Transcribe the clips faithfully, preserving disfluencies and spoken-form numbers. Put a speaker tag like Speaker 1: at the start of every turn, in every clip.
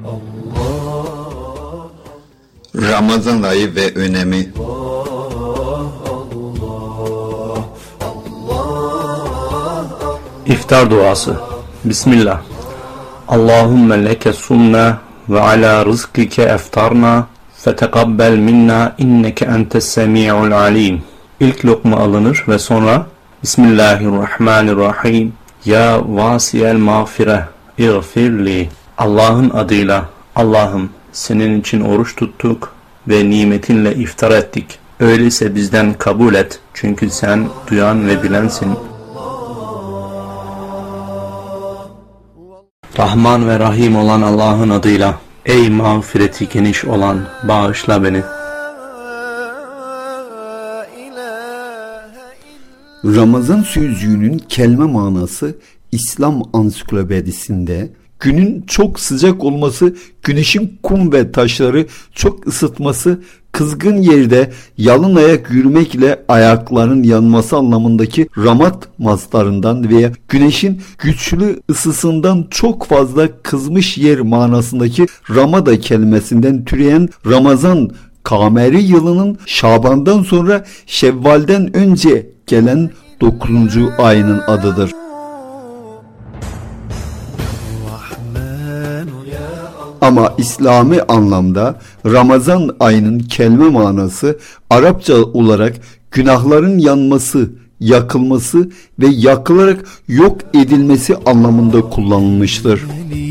Speaker 1: Ramazan ayı ve önemi.
Speaker 2: İftar duası. Bismillah. Allahümme leke sumna ve ala rızkike eftarna feteqabbel minna inneke entes semi'ul alim. İlk lokma alınır ve sonra Bismillahirrahmanirrahim. Ya vasiyel mağfire İğfirli. Allah'ın adıyla, Allah'ım senin için oruç tuttuk ve nimetinle iftar ettik. Öyleyse bizden kabul et. Çünkü sen duyan ve bilensin. Rahman ve Rahim olan Allah'ın adıyla. Ey mağfireti geniş olan, bağışla beni.
Speaker 3: Ramazan sözcüğünün kelime manası İslam ansiklopedisinde günün çok sıcak olması, güneşin kum ve taşları çok ısıtması, kızgın yerde yalın ayak yürümek ile ayakların yanması anlamındaki ramat mastarından veya güneşin güçlü ısısından çok fazla kızmış yer manasındaki ramada kelimesinden türeyen Ramazan kameri yılının Şaban'dan sonra Şevval'den önce gelen dokuzuncu ayının adıdır. Ama İslami anlamda Ramazan ayının kelime manası Arapça olarak günahların yanması, yakılması ve yakılarak yok edilmesi anlamında kullanılmıştır.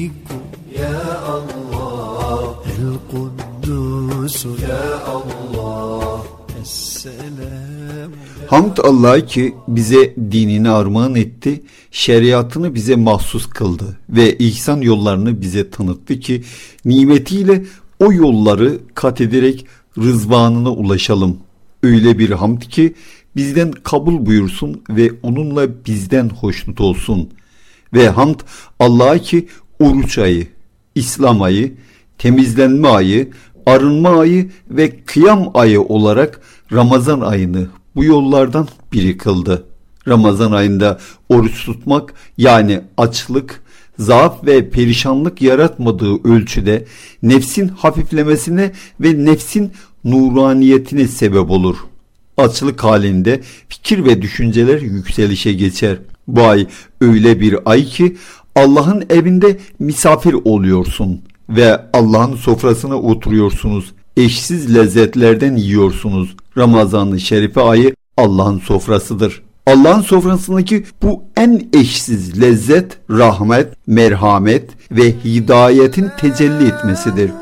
Speaker 3: Hamd Allah'a ki bize dinini armağan etti, şeriatını bize mahsus kıldı ve ihsan yollarını bize tanıttı ki nimetiyle o yolları kat ederek rızvanına ulaşalım. Öyle bir hamd ki bizden kabul buyursun ve onunla bizden hoşnut olsun. Ve hamd Allah'a ki oruç ayı, İslam ayı, temizlenme ayı, arınma ayı ve kıyam ayı olarak Ramazan ayını bu yollardan biri kıldı. Ramazan ayında oruç tutmak yani açlık, zaaf ve perişanlık yaratmadığı ölçüde nefsin hafiflemesine ve nefsin nuraniyetine sebep olur. Açlık halinde fikir ve düşünceler yükselişe geçer. Bu ay öyle bir ay ki Allah'ın evinde misafir oluyorsun ve Allah'ın sofrasına oturuyorsunuz. Eşsiz lezzetlerden yiyorsunuz. Ramazan-ı Şerife ayı Allah'ın sofrasıdır. Allah'ın sofrasındaki bu en eşsiz lezzet, rahmet, merhamet ve hidayetin tecelli etmesidir.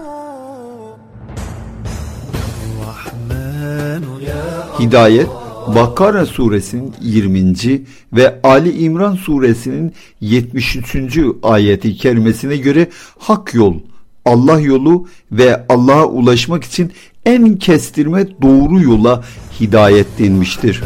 Speaker 3: Hidayet, Bakara suresinin yirminci ve Ali İmran suresinin yetmiş üçüncü ayeti kerimesine göre hak yol, Allah yolu ve Allah'a ulaşmak için en kestirme doğru yola hidayet denmiştir.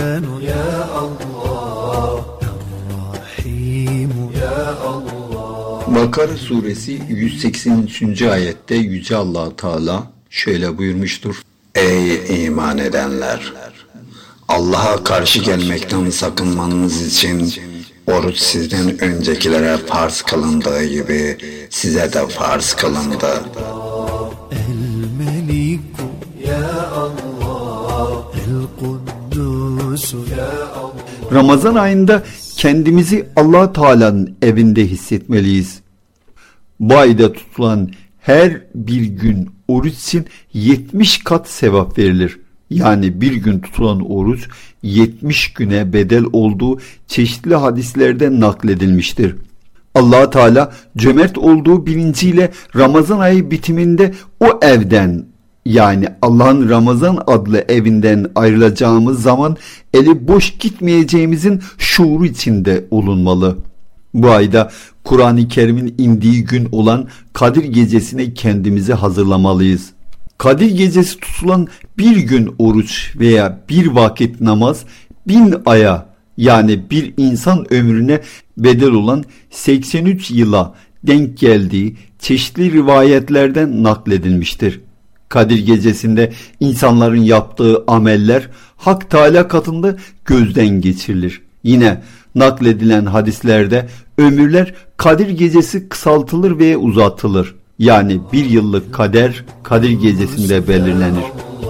Speaker 3: Bakara suresi yüz seksen üçüncü ayette Yüce Allah Teala şöyle buyurmuştur.
Speaker 1: Ey iman edenler! Allah'a karşı gelmekten sakınmanız için oruç sizden öncekilere farz kılındığı gibi size de farz kılındı.
Speaker 3: Ramazan ayında kendimizi Allah Teala'nın evinde hissetmeliyiz. Bu ayda tutulan her bir gün oruç için yetmiş kat sevap verilir. Yani bir gün tutulan oruç yetmiş güne bedel olduğu çeşitli hadislerden nakledilmiştir. Allah Teala cömert olduğu bilinciyle Ramazan ayı bitiminde o evden, yani Allah'ın Ramazan adlı evinden ayrılacağımız zaman eli boş gitmeyeceğimizin şuuru içinde olunmalı. Bu ayda Kur'an-ı Kerim'in indiği gün olan Kadir Gecesi'ne kendimizi hazırlamalıyız. Kadir Gecesi tutulan bir gün oruç veya bir vakit namaz bin aya, yani bir insan ömrüne bedel olan seksen üç yıla denk geldiği çeşitli rivayetlerden nakledilmiştir. Kadir Gecesi'nde insanların yaptığı ameller Hak Teala katında gözden geçirilir. Yine nakledilen hadislerde ömürler Kadir Gecesi kısaltılır ve uzatılır. Yani bir yıllık kader Kadir gecesinde belirlenir.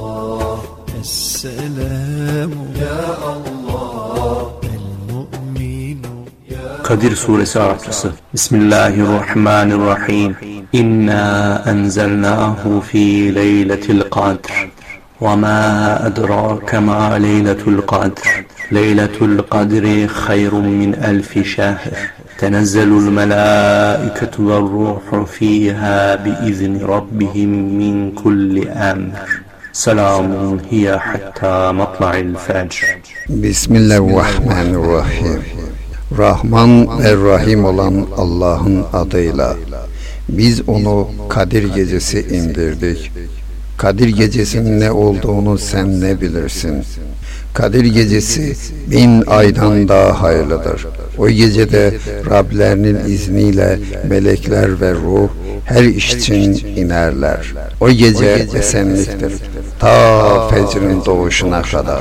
Speaker 2: Kadir Suresi Arapçası. Bismillahirrahmanirrahim. İnna enzelnahu fi leyletil kadr. Ve ma edrake ma leyletul kadr. Leyletul kadri hayrun min elfi şahr. Tenezzelul melâiketu ve ruhu fîhâ biizni rabbihim min kulli emr. Selamun hiye hatta matla'il fecr.
Speaker 1: Bismillahirrahmanirrahim. Rahman ve Rahim olan Allah'ın adıyla. Biz onu Kadir Gecesi indirdik. Kadir Gecesi'nin ne olduğunu sen ne bilirsin? Kadir Gecesi bin aydan daha hayırlıdır. O gecede Rablerinin izniyle melekler ve ruh her iş için inerler. O gece esenliktir. Ta fecrin doğuşuna kadar.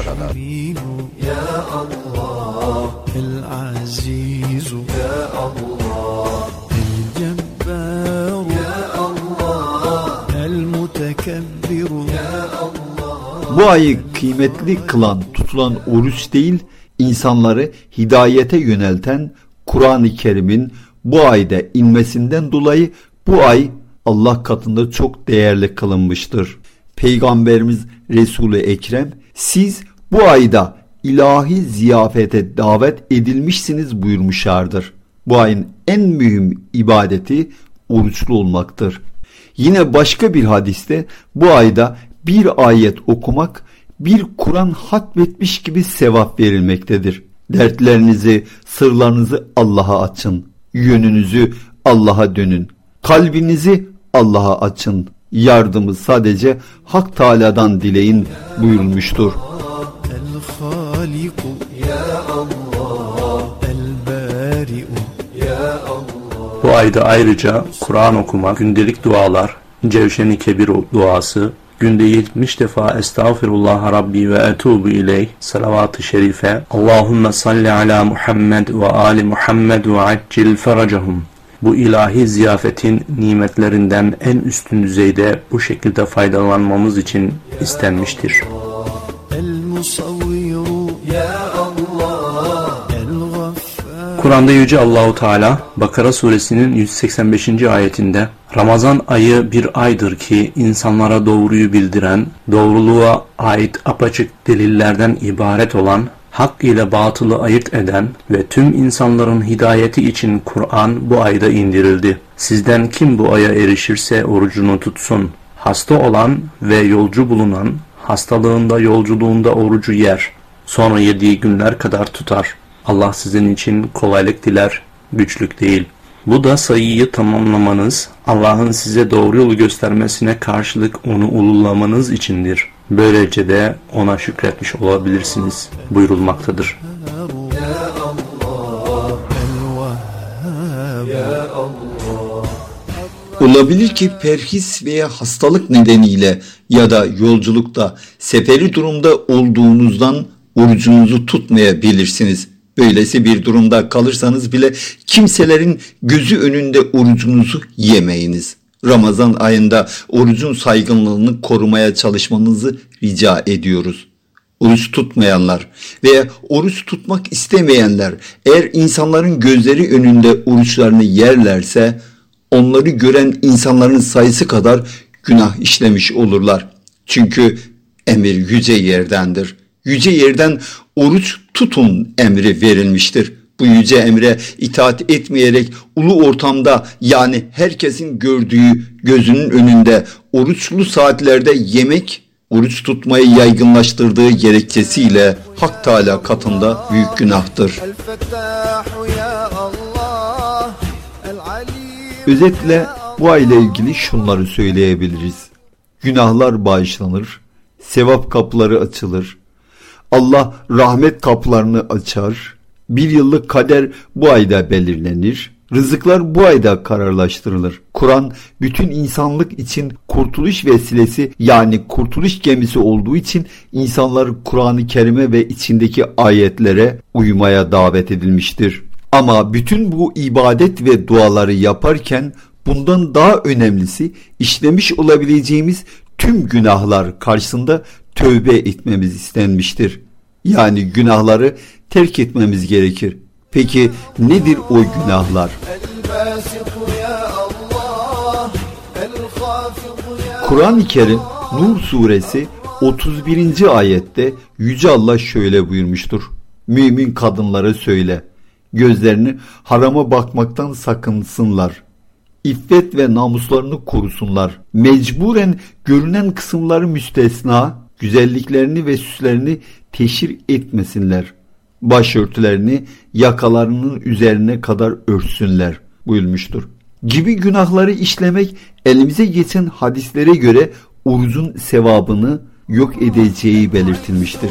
Speaker 3: Bu ayı kıymetli kılan, tutulan oruç değil, insanları hidayete yönelten Kur'an-ı Kerim'in bu ayda inmesinden dolayı bu ay Allah katında çok değerli kılınmıştır. Peygamberimiz Resul-i Ekrem, siz bu ayda ilahi ziyafete davet edilmişsiniz buyurmuşlardır. Bu ayın en mühim ibadeti oruçlu olmaktır. Yine başka bir hadiste bu ayda bir ayet okumak bir Kur'an hatmetmiş gibi sevap verilmektedir. Dertlerinizi, sırlarınızı Allah'a açın. Yönünüzü Allah'a dönün. Kalbinizi Allah'a açın. Yardımı sadece Hak Teâlâ'dan dileyin buyurulmuştur.
Speaker 2: Bu ayda ayrıca Kur'an okuma, gündelik dualar, Cevşen-i Kebir duası, günde yetmiş defa Estağfirullah Rabbi ve Etubu ileyh salavat-ı şerife, Allahümme salli ala Muhammed ve ali Muhammed ve accil feracahum. Bu ilahi ziyafetin nimetlerinden en üstün düzeyde bu şekilde faydalanmamız için istenmiştir. Kur'an'da Yüce Allahu Teala Bakara suresinin yüz seksen beşinci ayetinde Ramazan ayı bir aydır ki insanlara doğruyu bildiren, doğruluğa ait apaçık delillerden ibaret olan, hak ile batılı ayırt eden ve tüm insanların hidayeti için Kur'an bu ayda indirildi. Sizden kim bu aya erişirse orucunu tutsun. Hasta olan ve yolcu bulunan hastalığında yolculuğunda orucu yer. Sonra yediği günler kadar tutar. Allah sizin için kolaylık diler, güçlük değil. Bu da sayıyı tamamlamanız, Allah'ın size doğru yolu göstermesine karşılık onu ululamanız içindir. Böylece de ona şükretmiş olabilirsiniz buyurulmaktadır.
Speaker 3: Olabilir ki perhis veya hastalık nedeniyle ya da yolculukta seferi durumda olduğunuzdan orucunuzu tutmayabilirsiniz. Böylesi bir durumda kalırsanız bile kimselerin gözü önünde orucunuzu yemeyiniz. Ramazan ayında orucun saygınlığını korumaya çalışmanızı rica ediyoruz. Oruç tutmayanlar veya oruç tutmak istemeyenler eğer insanların gözleri önünde oruçlarını yerlerse onları gören insanların sayısı kadar günah işlemiş olurlar. Çünkü emir yüce yerdendir. Yüce yerden oruç tutun emri verilmiştir. Bu yüce emre itaat etmeyerek ulu ortamda yani herkesin gördüğü gözünün önünde oruçlu saatlerde yemek oruç tutmayı yaygınlaştırdığı gerekçesiyle Hak Teâlâ katında büyük günahtır. Özetle bu ayla ilgili şunları söyleyebiliriz. Günahlar bağışlanır, sevap kapıları açılır, Allah rahmet kapılarını açar, bir yıllık kader bu ayda belirlenir, rızıklar bu ayda kararlaştırılır. Kur'an bütün insanlık için kurtuluş vesilesi yani kurtuluş gemisi olduğu için insanlar Kur'an-ı Kerim'e ve içindeki ayetlere uymaya davet edilmiştir. Ama bütün bu ibadet ve duaları yaparken Bundan daha önemlisi işlemiş olabileceğimiz tüm günahlar karşısında tövbe etmemiz istenmiştir. Yani günahları terk etmemiz gerekir. Peki nedir o günahlar? Kur'an-ı Kerim Nur suresi otuz birinci ayette Yüce Allah şöyle buyurmuştur. Mümin kadınlara söyle, gözlerini harama bakmaktan sakınsınlar. İffet ve namuslarını korusunlar. Mecburen görünen kısımları müstesna, güzelliklerini ve süslerini teşhir etmesinler. Başörtülerini yakalarının üzerine kadar örsünler buyurmuştur. Gibi günahları işlemek elimize geçen hadislere göre orucun sevabını yok edeceği belirtilmiştir.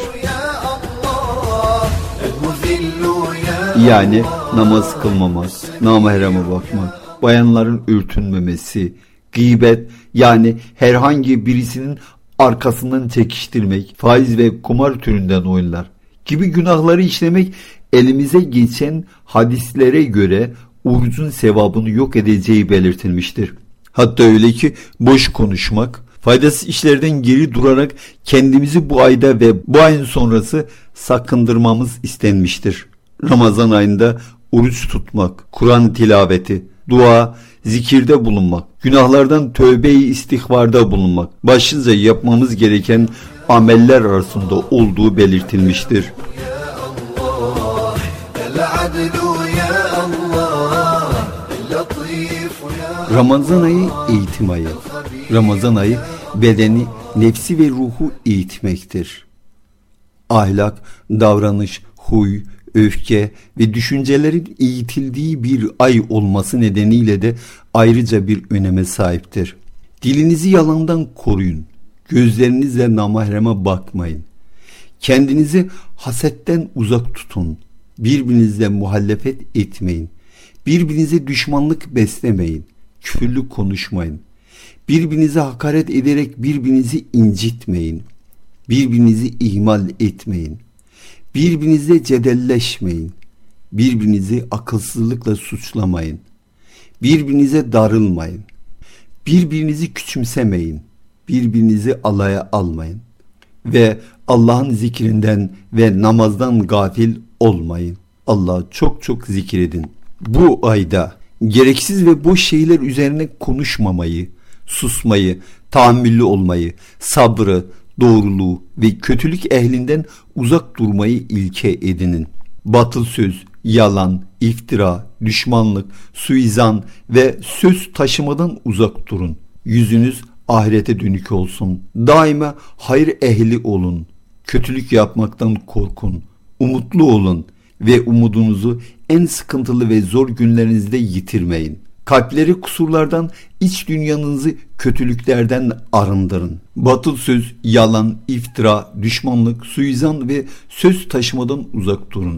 Speaker 3: Yani namaz kılmamak, namahreme bakmak, bayanların örtünmemesi, gıybet yani herhangi birisinin arkasından çekiştirmek, faiz ve kumar türünden oyunlar gibi günahları işlemek elimize geçen hadislere göre orucun sevabını yok edeceği belirtilmiştir. Hatta öyle ki boş konuşmak, faydasız işlerden geri durarak kendimizi bu ayda ve bu ayın sonrası sakındırmamız istenmiştir. Ramazan ayında oruç tutmak, Kur'an tilaveti, dua, zikirde bulunmak, günahlardan tövbe-i istihbarda bulunmak başlıca yapmamız gereken ameller arasında olduğu belirtilmiştir. Ramazan ayı eğitim ayı. Ramazan ayı bedeni, nefsi ve ruhu eğitmektir. Ahlak, davranış, huy, öfke ve düşüncelerin eğitildiği bir ay olması nedeniyle de ayrıca bir öneme sahiptir. Dilinizi yalandan koruyun. Gözlerinizle namahreme bakmayın. Kendinizi hasetten uzak tutun. Birbirinizle muhalefet etmeyin. Birbirinize düşmanlık beslemeyin. Küfürlü konuşmayın. Birbirinize hakaret ederek birbirinizi incitmeyin. Birbirinizi ihmal etmeyin. Birbirinizle cedelleşmeyin. Birbirinizi akılsızlıkla suçlamayın. Birbirinize darılmayın. Birbirinizi küçümsemeyin. Birbirinizi alaya almayın. Ve Allah'ın zikrinden ve namazdan gafil olmayın. Allah'ı çok çok zikredin. Bu ayda gereksiz ve boş şeyler üzerine konuşmamayı, susmayı, tahammüllü olmayı, sabrı, doğruluğu ve kötülük ehlinden uzak durmayı ilke edinin. Batıl söz, yalan, iftira, düşmanlık, suizan ve söz taşımadan uzak durun. Yüzünüz ahirete dönük olsun. Daima hayır ehli olun. Kötülük yapmaktan korkun. Umutlu olun ve umudunuzu en sıkıntılı ve zor günlerinizde yitirmeyin. Kalpleri kusurlardan, iç dünyanızı kötülüklerden arındırın. Batıl söz, yalan, iftira, düşmanlık, suizan ve söz taşımadan uzak durun.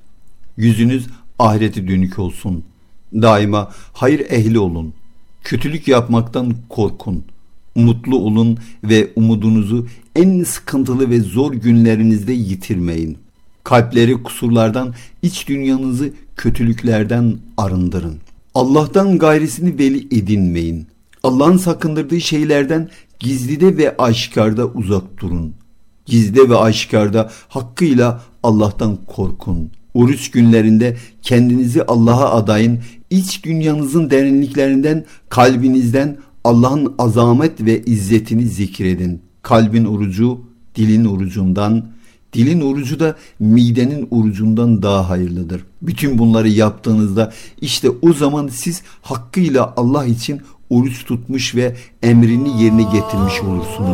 Speaker 3: Yüzünüz ahirete dönük olsun. Daima hayır ehli olun. Kötülük yapmaktan korkun. Mutlu olun ve umudunuzu en sıkıntılı ve zor günlerinizde yitirmeyin. Kalpleri kusurlardan, iç dünyanızı kötülüklerden arındırın. Allah'tan gayrisini veli edinmeyin. Allah'ın sakındırdığı şeylerden gizlide ve aşikarda uzak durun. Gizlide ve aşikarda hakkıyla Allah'tan korkun. Oruç günlerinde kendinizi Allah'a adayın, iç dünyanızın derinliklerinden, kalbinizden Allah'ın azamet ve izzetini zikredin. Kalbin orucu dilin orucundan, dilin orucu da midenin orucundan daha hayırlıdır. Bütün bunları yaptığınızda işte o zaman siz hakkıyla Allah için oruç tutmuş ve emrini yerine getirmiş olursunuz.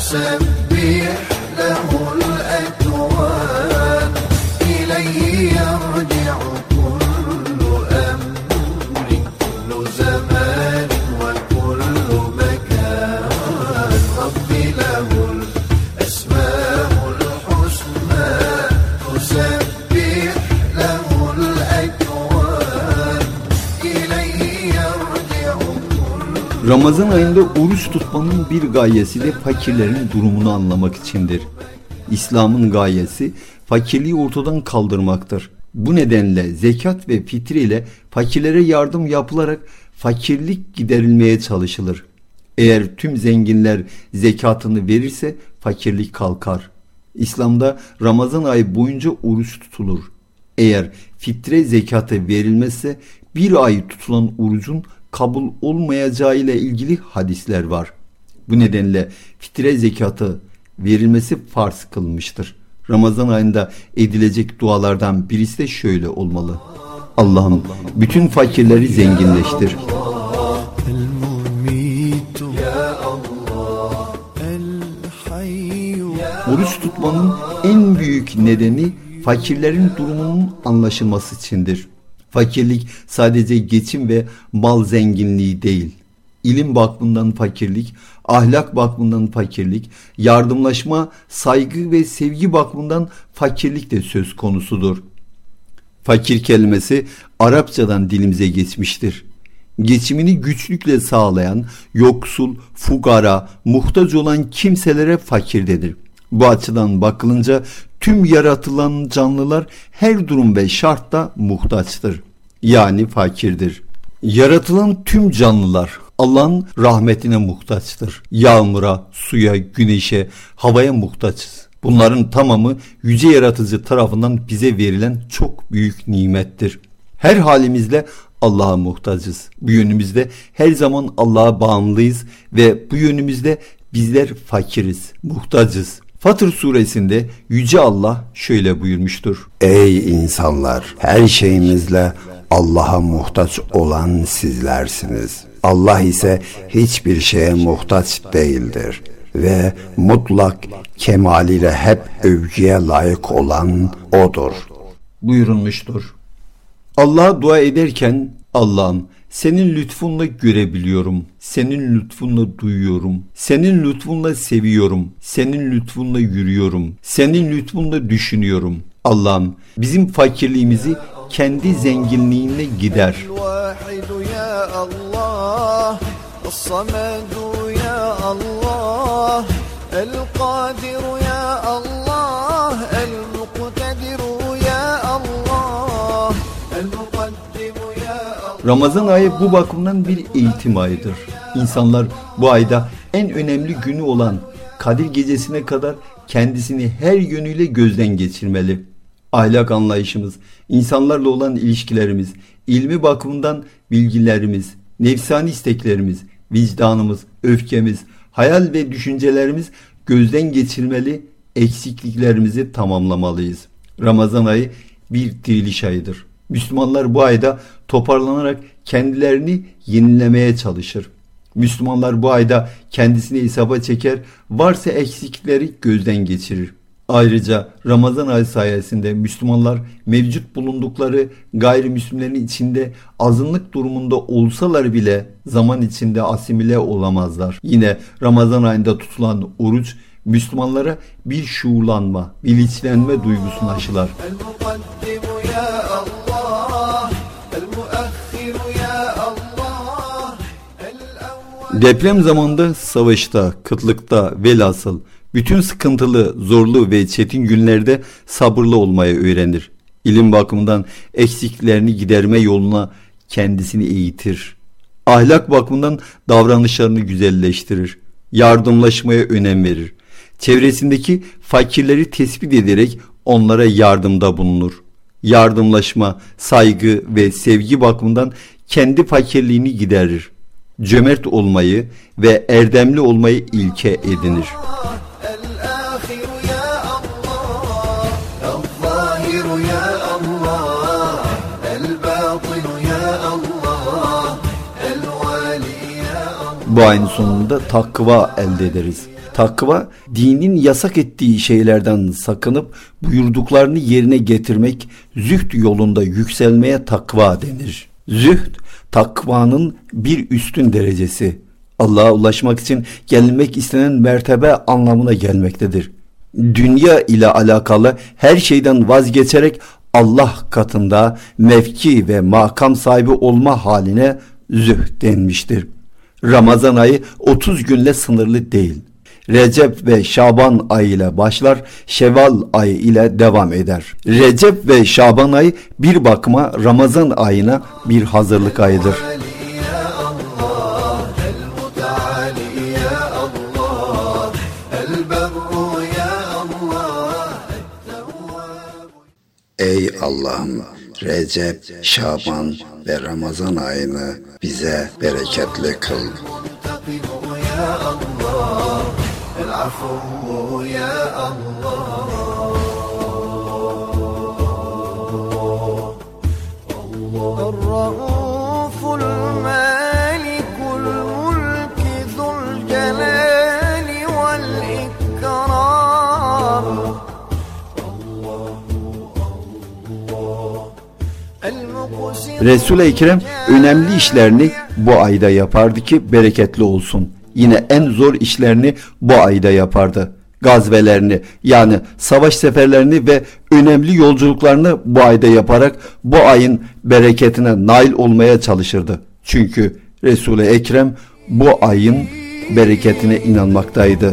Speaker 4: تسبح له الأكوان إليه يرجع كل أمر كل زمان وكل مكان رب له الأسماء الحسنى تسبح له الأكوان إليه يرجع كل.
Speaker 3: Ramazan ayında oruç tutmanın bir gayesi de fakirlerin durumunu anlamak içindir. İslam'ın gayesi fakirliği ortadan kaldırmaktır. Bu nedenle zekat ve fitre ile fakirlere yardım yapılarak fakirlik giderilmeye çalışılır. Eğer tüm zenginler zekatını verirse fakirlik kalkar. İslam'da Ramazan ayı boyunca oruç tutulur. Eğer fitre zekatı verilmezse bir ay tutulan orucun kabul olmayacağı ile ilgili hadisler var. Bu nedenle fitre zekatı verilmesi farz kılmıştır. Ramazan ayında edilecek dualardan birisi de şöyle olmalı: Allah'ım bütün fakirleri zenginleştir. Oruç tutmanın en büyük nedeni fakirlerin durumunun anlaşılması içindir. Fakirlik sadece geçim ve mal zenginliği değil. İlim bakımından fakirlik, ahlak bakımından fakirlik, yardımlaşma, saygı ve sevgi bakımından fakirlik de söz konusudur. Fakir kelimesi Arapçadan dilimize geçmiştir. Geçimini güçlükle sağlayan, yoksul, fukara, muhtaç olan kimselere fakir denir. Bu açıdan bakılınca tüm yaratılan canlılar her durum ve şartta muhtaçtır. Yani fakirdir. Yaratılan tüm canlılar Allah'ın rahmetine muhtaçtır. Yağmura, suya, güneşe, havaya muhtaçız. Bunların tamamı yüce yaratıcı tarafından bize verilen çok büyük nimettir. Her halimizle Allah'a muhtacız. Bu yönümüzde her zaman Allah'a bağımlıyız ve bu yönümüzde bizler fakiriz, muhtacız. Fatır suresinde Yüce Allah şöyle buyurmuştur:
Speaker 1: Ey insanlar! Her şeyimizle Allah'a muhtaç olan sizlersiniz. Allah ise hiçbir şeye muhtaç değildir ve mutlak kemaliyle hep övgüye layık olan O'dur
Speaker 3: buyurulmuştur. Allah'a dua ederken Allah'ım senin lütfunla görebiliyorum, senin lütfunla duyuyorum, senin lütfunla seviyorum, senin lütfunla yürüyorum, senin lütfunla düşünüyorum. Allah'ım bizim fakirliğimizi kendi zenginliğinle gider. Ramazan ayı bu bakımdan bir eğitim ayıdır. İnsanlar bu ayda en önemli günü olan Kadir Gecesi'ne kadar kendisini her yönüyle gözden geçirmeli. Ahlak anlayışımız, insanlarla olan ilişkilerimiz, ilmi bakımından bilgilerimiz, nefsani isteklerimiz, vicdanımız, öfkemiz, hayal ve düşüncelerimiz gözden geçirmeli, eksikliklerimizi tamamlamalıyız. Ramazan ayı bir diriliş ayıdır. Müslümanlar bu ayda toparlanarak kendilerini yenilemeye çalışır. Müslümanlar bu ayda kendisini hesaba çeker, varsa eksiklikleri gözden geçirir. Ayrıca Ramazan ayı sayesinde Müslümanlar mevcut bulundukları gayrimüslimlerin içinde azınlık durumunda olsalar bile zaman içinde asimile olamazlar. Yine Ramazan ayında tutulan oruç Müslümanlara bir şuurlanma, bilinçlenme duygusunu aşılar. Deprem zamanında, savaşta, kıtlıkta, velhasıl bütün sıkıntılı, zorlu ve çetin günlerde sabırlı olmayı öğrenir. İlim bakımından eksiklerini giderme yoluna kendisini eğitir. Ahlak bakımından davranışlarını güzelleştirir. Yardımlaşmaya önem verir. Çevresindeki fakirleri tespit ederek onlara yardımda bulunur. Yardımlaşma, saygı ve sevgi bakımından kendi fakirliğini giderir. Cömert olmayı ve erdemli olmayı ilke edinir. Bu ayın sonunda takva elde ederiz. Takva, dinin yasak ettiği şeylerden sakınıp buyurduklarını yerine getirmek, zühd yolunda yükselmeye takva denir. Zühd, takvanın bir üstün derecesi. Allah'a ulaşmak için gelinmek istenen mertebe anlamına gelmektedir. Dünya ile alakalı her şeyden vazgeçerek Allah katında mevki ve makam sahibi olma haline zühd denmiştir. Ramazan ayı otuz günle sınırlı değil. Recep ve Şaban ayı ile başlar, Şevval ayı ile devam eder. Recep ve Şaban ayı bir bakıma Ramazan ayına bir hazırlık ayıdır.
Speaker 1: Ey Allah'ım, Recep, Şaban ve Ramazan ayını bize bereketli kıl.
Speaker 3: Resul-i Ekrem önemli işlerini bu ayda yapardı ki bereketli olsun. Yine en zor işlerini bu ayda yapardı. Gazvelerini, yani savaş seferlerini ve önemli yolculuklarını bu ayda yaparak bu ayın bereketine nail olmaya çalışırdı. Çünkü Resul-i Ekrem bu ayın bereketine inanmaktaydı.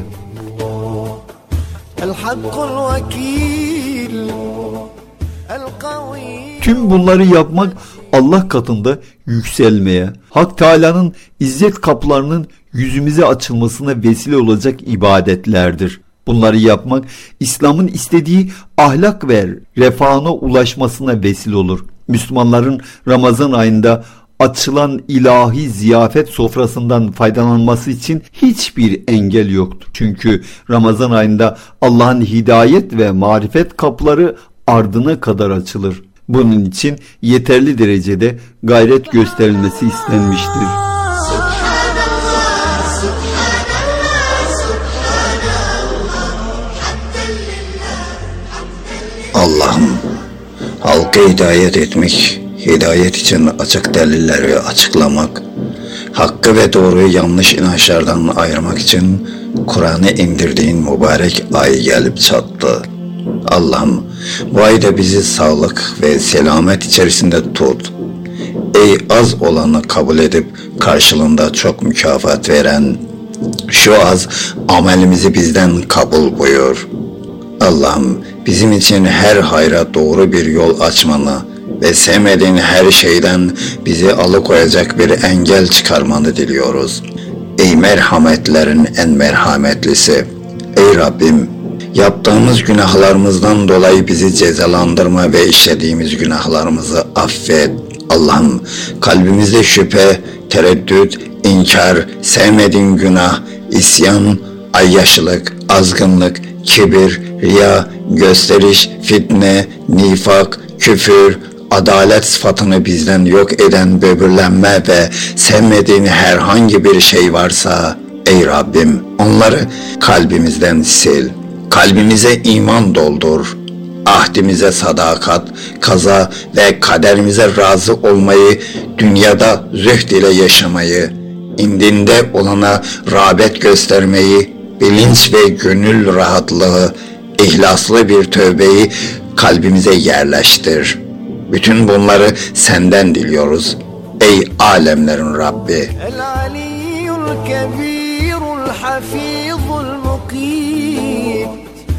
Speaker 3: Tüm bunları yapmak Allah katında yükselmeye, Hak Teâlâ'nın izzet kapılarının yüzümüze açılmasına vesile olacak ibadetlerdir. Bunları yapmak İslam'ın istediği ahlak ve refahına ulaşmasına vesile olur. Müslümanların Ramazan ayında açılan ilahi ziyafet sofrasından faydalanması için hiçbir engel yoktur. Çünkü Ramazan ayında Allah'ın hidayet ve marifet kapıları ardına kadar açılır. Bunun için yeterli derecede gayret gösterilmesi istenmiştir.
Speaker 1: Allah'ım, halka hidayet etmek, hidayet için açık delilleri açıklamak, hakkı ve doğruyu yanlış inançlardan ayırmak için Kur'an'ı indirdiğin mübarek ay gelip çattı. Allah'ım, bu ayda bizi sağlık ve selamet içerisinde tut. Ey az olanı kabul edip karşılığında çok mükafat veren, şu az amelimizi bizden kabul buyur. Allah'ım, bizim için her hayra doğru bir yol açmanı ve sevmediğin her şeyden bizi alıkoyacak bir engel çıkarmanı diliyoruz. Ey merhametlerin en merhametlisi, ey Rabbim, yaptığımız günahlarımızdan dolayı bizi cezalandırma ve işlediğimiz günahlarımızı affet. Allah'ım, kalbimizde şüphe, tereddüt, inkar, sevmediğin günah, isyan, ayyaşılık, azgınlık, kibir, riya, gösteriş, fitne, nifak, küfür, adalet sıfatını bizden yok eden böbürlenme ve sevmediğin herhangi bir şey varsa, ey Rabbim, onları kalbimizden sil. Kalbimize iman doldur. Ahdimize sadakat, kaza ve kaderimize razı olmayı, dünyada zühd ile yaşamayı, indinde olana rağbet göstermeyi, bilinç ve gönül rahatlığı, ihlaslı bir tövbeyi kalbimize yerleştir. Bütün bunları senden diliyoruz. Ey alemlerin Rabbi. El-Aliyyul Kebirul Hafizul Mukim.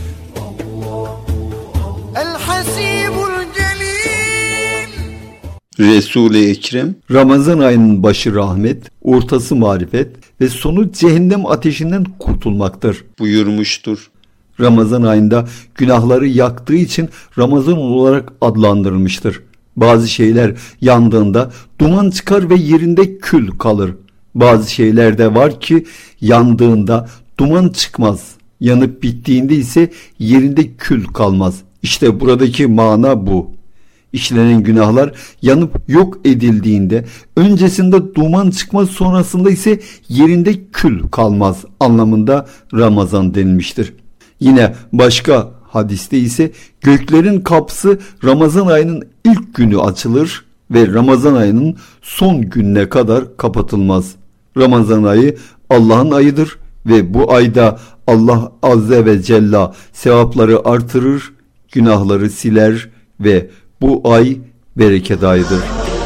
Speaker 1: El-Hasibul Celil.
Speaker 3: Resul-i Ekrem, Ramazan ayının başı rahmet, ortası marifet ve sonu cehennem ateşinden kurtulmaktır buyurmuştur. Ramazan ayında günahları yaktığı için Ramazan olarak adlandırılmıştır. Bazı şeyler yandığında duman çıkar ve yerinde kül kalır. Bazı şeyler de var ki yandığında duman çıkmaz. Yanıp bittiğinde ise yerinde kül kalmaz. İşte buradaki mana bu. İşlenen günahlar yanıp yok edildiğinde öncesinde duman çıkmaz, sonrasında ise yerinde kül kalmaz anlamında Ramazan denilmiştir. Yine başka hadiste ise göklerin kapısı Ramazan ayının ilk günü açılır ve Ramazan ayının son gününe kadar kapatılmaz. Ramazan ayı Allah'ın ayıdır ve bu ayda Allah Azze ve Celle sevapları artırır, günahları siler ve bu ay bereket ayıdır.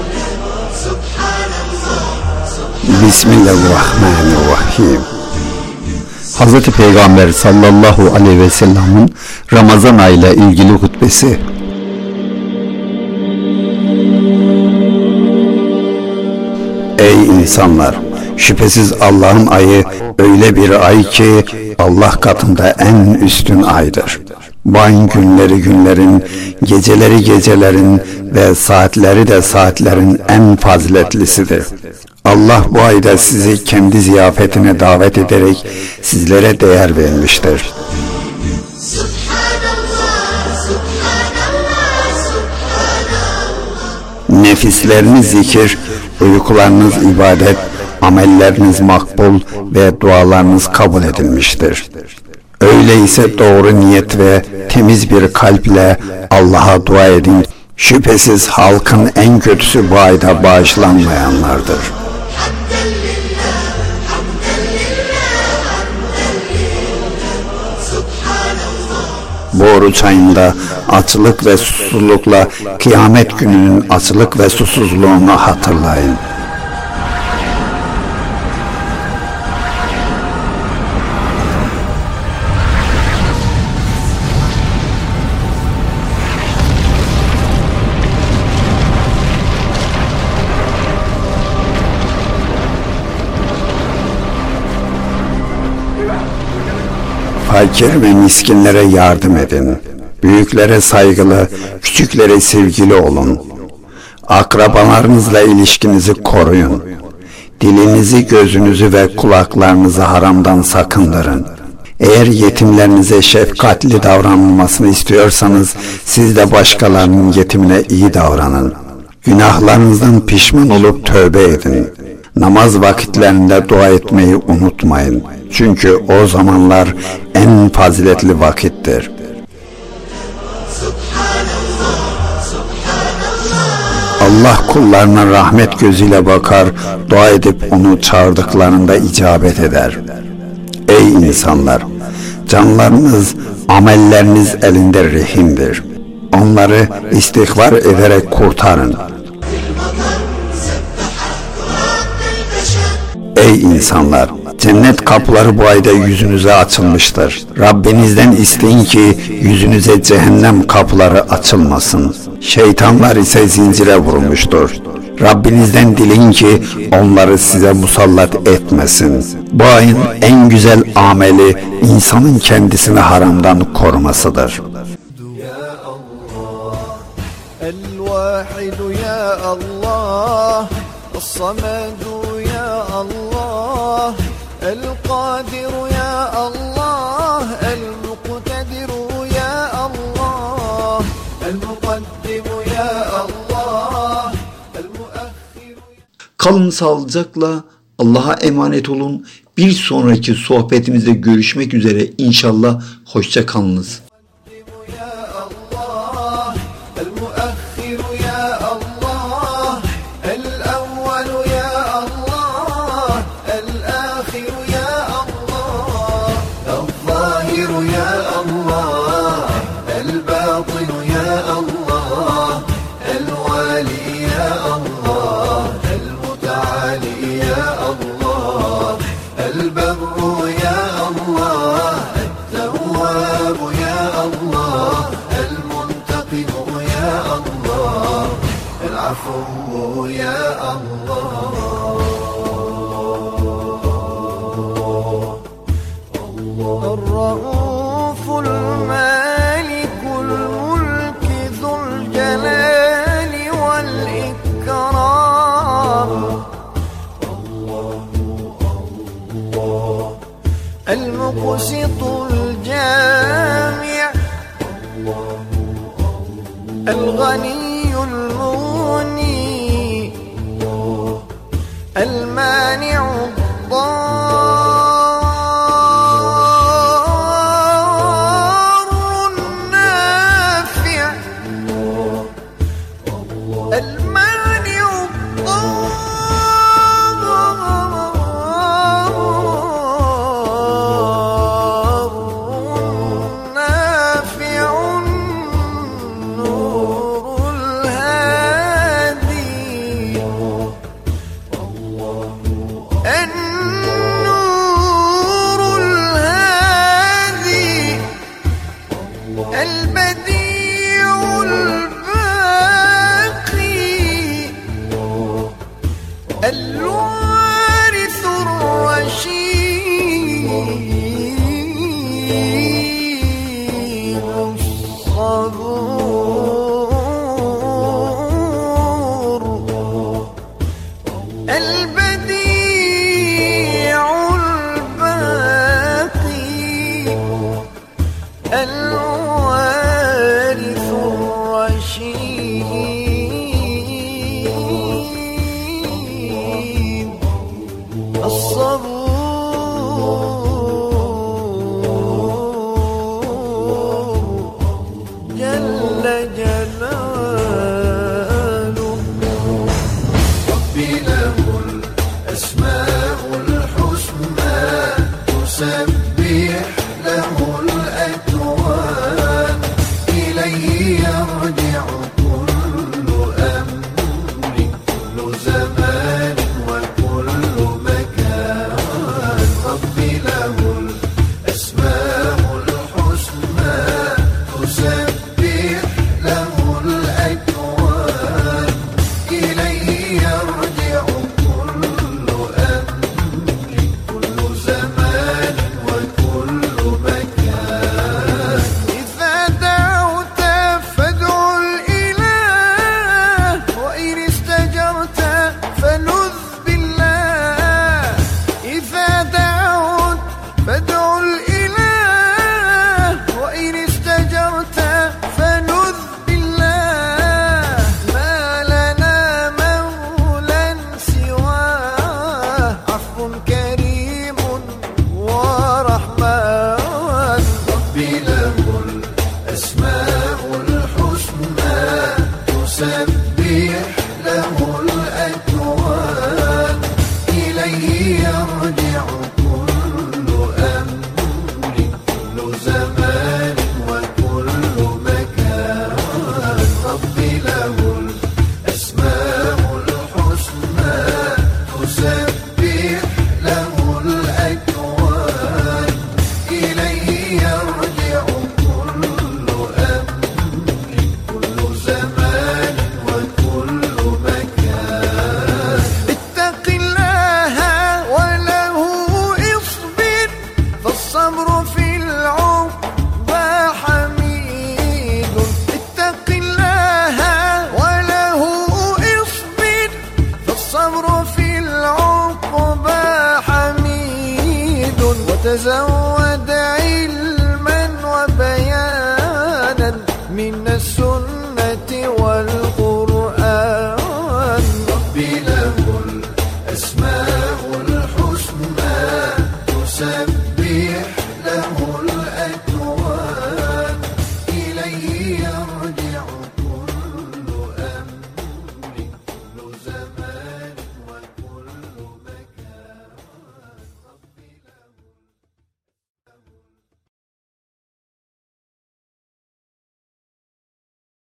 Speaker 1: Bismillahirrahmanirrahim. Hazreti Peygamber sallallahu aleyhi ve sellem'in Ramazan ayıyla ilgili hutbesi. Ey insanlar! Şüphesiz Allah'ın ayı öyle bir ay ki Allah katında en üstün aydır. Bu ayın günleri günlerin, geceleri gecelerin ve saatleri de saatlerin en faziletlisidir. Allah bu ayda sizi kendi ziyafetine davet ederek sizlere değer vermiştir. Nefisleriniz zikir, uykularınız ibadet, amelleriniz makbul ve dualarınız kabul edilmiştir. Öyleyse doğru niyet ve temiz bir kalple Allah'a dua edin. Şüphesiz halkın en kötüsü bu ayda bağışlanmayanlardır. Bu oruç ayında açlık ve susuzlukla kıyamet gününün açlık ve susuzluğunu hatırlayın. Fakir ve miskinlere yardım edin. Büyüklere saygılı, küçüklere sevgili olun. Akrabalarınızla ilişkinizi koruyun. Dilinizi, gözünüzü ve kulaklarınızı haramdan sakındırın. Eğer yetimlerinize şefkatli davranılmasını istiyorsanız siz de başkalarının yetimine iyi davranın. Günahlarınızdan pişman olup tövbe edin. Namaz vakitlerinde dua etmeyi unutmayın. Çünkü o zamanlar en faziletli vakittir. Allah kullarına rahmet gözüyle bakar, dua edip onu çağırdıklarında icabet eder. Ey insanlar! Canlarınız, amelleriniz elinde rehindir. Onları istihbar ederek kurtarın. Ey insanlar! Cennet kapıları bu ayda yüzünüze açılmıştır. Rabbinizden isteyin ki yüzünüze cehennem kapıları açılmasın. Şeytanlar ise zincire vurulmuştur. Rabbinizden dileyin ki onları size musallat etmesin. Bu ayın en güzel ameli insanın kendisini haramdan korumasıdır.
Speaker 4: الواحد يا الله الصمد يا الله القادر يا الله المقتدر يا الله المقدم يا الله المؤخر.
Speaker 3: Kalın sağlıcakla, Allah'a emanet olun. Bir sonraki sohbetimizde görüşmek üzere inşallah. Hoşça kalınız.
Speaker 4: العفو يا الله الرؤوف المالك الملك ذو الجلال والإكرام الله الله المقسط الجامع الغني المغني المانع الضار النافع المانع الضار النافع النور الهادي النور الهادي البديع الباقي الوارث الرشيد الصبور البديع الباقي الوارث الرشيد الصبور جل جلاله ربي له الأسماء الحسنى تسبح له الأكوان إليه يرجع كل أمر كل زمان وكل مكان ربي له الأسماء الحسنى تسبح له الأكوان إليه يرجع كل أمر كل زمان وكل مكان إذا دعوت فادعو الإله وإن استجرت فلذ بالله إذا دعوت فادعو الإله وإن استجرت فلذ بالله ما لنا مولى سواه عفو كريم ورحمن ربي له الأسماء الحسنى تسبح له الأكوان إليه يرجع كل أمر كل زمان وكل مكان ربي له الأسماء الحسنى تسبح له الأكوان إليه يرجع كل أمر كل زمان وكل مكان اتق الله وله اصبر فالصبر في العقبى حميد اتق الله وله اصبر فالصبر في العقبى حميد وتزود